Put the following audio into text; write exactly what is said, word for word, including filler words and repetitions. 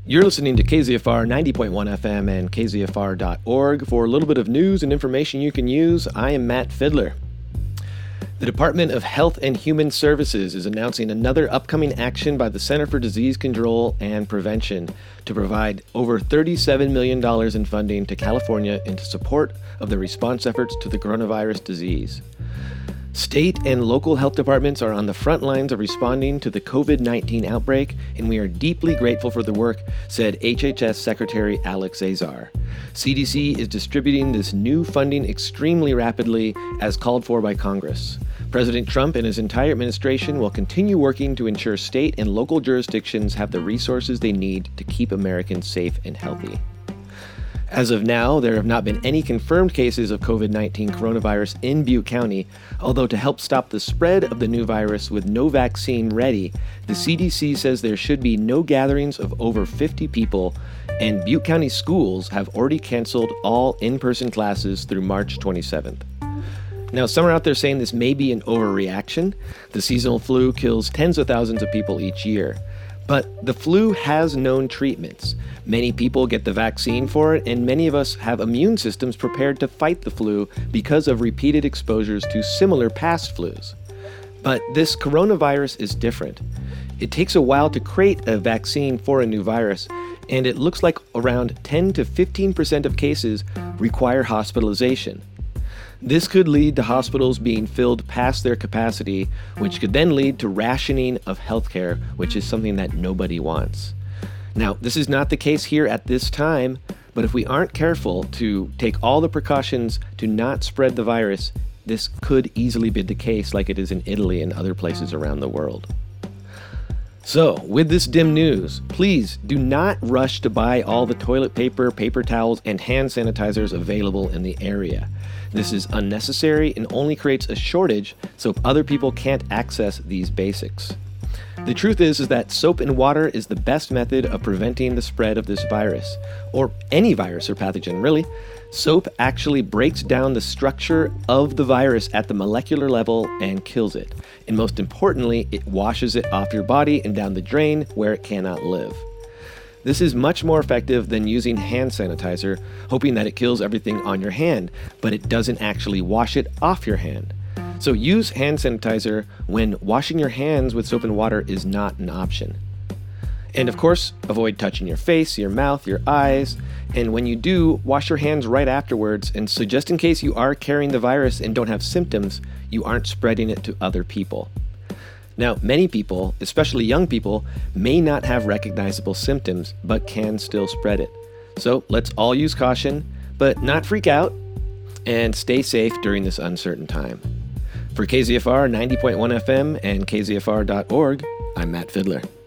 You're listening to K Z F R ninety point one F M and K Z F R dot org. For a little bit of news and information you can use, I am Matt Fidler. The Department of Health and Human Services is announcing another upcoming action by the Center for Disease Control and Prevention to provide over thirty-seven million dollars in funding to California in support of the response efforts to the coronavirus disease. State and local health departments are on the front lines of responding to the covid nineteen outbreak, and we are deeply grateful for the work, said H H S Secretary Alex Azar. C D C is distributing this new funding extremely rapidly, as called for by Congress. President Trump and his entire administration will continue working to ensure state and local jurisdictions have the resources they need to keep Americans safe and healthy. As of now, there have not been any confirmed cases of covid nineteen coronavirus in Butte County, although to help stop the spread of the new virus with no vaccine ready, the C D C says there should be no gatherings of over fifty people, and Butte County schools have already canceled all in-person classes through March twenty-seventh. Now, some are out there saying this may be an overreaction. The seasonal flu kills tens of thousands of people each year. But the flu has known treatments. Many people get the vaccine for it, and many of us have immune systems prepared to fight the flu because of repeated exposures to similar past flus. But this coronavirus is different. It takes a while to create a vaccine for a new virus, and it looks like around ten to fifteen percent of cases require hospitalization. This could lead to hospitals being filled past their capacity, which could then lead to rationing of healthcare, which is something that nobody wants. Now, this is not the case here at this time, but if we aren't careful to take all the precautions to not spread the virus, this could easily be the case like it is in Italy and other places around the world. So, with this dim news, please do not rush to buy all the toilet paper, paper towels, and hand sanitizers available in the area. This is unnecessary and only creates a shortage so other people can't access these basics. The truth is, is that soap and water is the best method of preventing the spread of this virus, or any virus or pathogen, really. Soap actually breaks down the structure of the virus at the molecular level and kills it. And most importantly, it washes it off your body and down the drain where it cannot live. This is much more effective than using hand sanitizer, hoping that it kills everything on your hand, but it doesn't actually wash it off your hand. So use hand sanitizer when washing your hands with soap and water is not an option. And of course, avoid touching your face, your mouth, your eyes, and when you do, wash your hands right afterwards, and so just in case you are carrying the virus and don't have symptoms, you aren't spreading it to other people. Now, many people, especially young people, may not have recognizable symptoms, but can still spread it. So let's all use caution, but not freak out, and stay safe during this uncertain time. For K Z F R ninety point one F M and K Z F R dot org, I'm Matt Fidler.